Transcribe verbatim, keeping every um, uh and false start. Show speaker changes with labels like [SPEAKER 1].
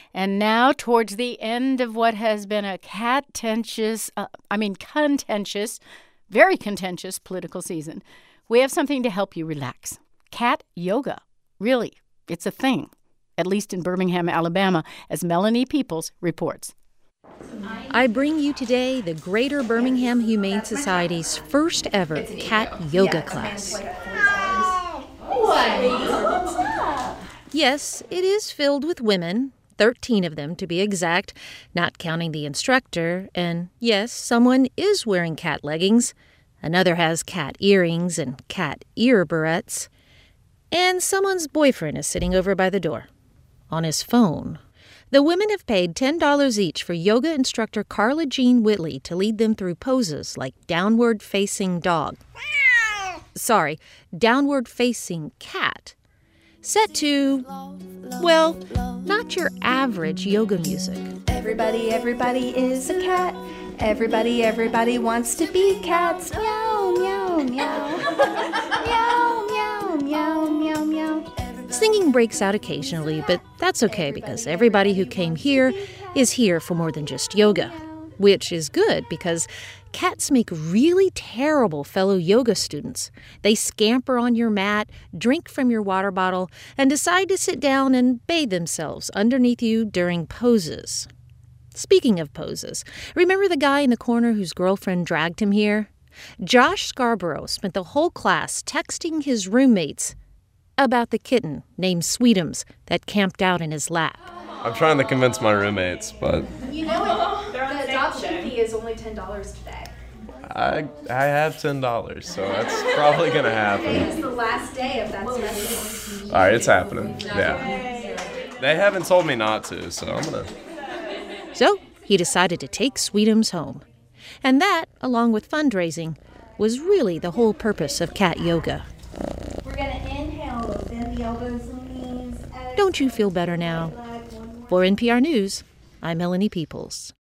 [SPEAKER 1] And now, towards the end of what has been a cat-tentious, uh, I mean contentious, very contentious political season, we have something to help you relax. Cat yoga. Really, it's a thing, at least in Birmingham, Alabama, as Melanie Peoples reports.
[SPEAKER 2] I bring you today the Greater Birmingham Humane Society's first ever cat yoga class. Yes, it is filled with women, thirteen of them to be exact, not counting the instructor. And yes, someone is wearing cat leggings. Another has cat earrings and cat ear barrettes. And someone's boyfriend is sitting over by the door, on his phone. The women have paid ten dollars each for yoga instructor Carla Jean Whitley to lead them through poses like downward-facing dog. Sorry, downward-facing cat. Set to, well, not your average yoga music.
[SPEAKER 3] Everybody, everybody is a cat. Everybody, everybody wants to be cats. Meow, meow, meow. Meow, meow, meow, meow, meow.
[SPEAKER 2] Singing breaks out occasionally, but that's okay because everybody who came here is here for more than just yoga, which is good because cats make really terrible fellow yoga students. They scamper on your mat, drink from your water bottle, and decide to sit down and bathe themselves underneath you during poses. Speaking of poses, remember the guy in the corner whose girlfriend dragged him here? Josh Scarborough spent the whole class texting his roommates about the kitten named Sweetums that camped out in his lap.
[SPEAKER 4] I'm trying to convince my roommates, but
[SPEAKER 3] You know what? The adoption fee is only ten dollars today.
[SPEAKER 4] I I have ten dollars, so that's probably going to happen.
[SPEAKER 3] Today is the last day of that semester.
[SPEAKER 4] All right, it's happening. Yeah. They haven't told me not to, so I'm going to...
[SPEAKER 2] So he decided to take Sweetums home. And that, along with fundraising, was really the whole purpose of cat yoga.
[SPEAKER 3] We're going to inhale, bend the elbows and knees.
[SPEAKER 2] Don't you feel better now? For N P R News, I'm Melanie Peoples.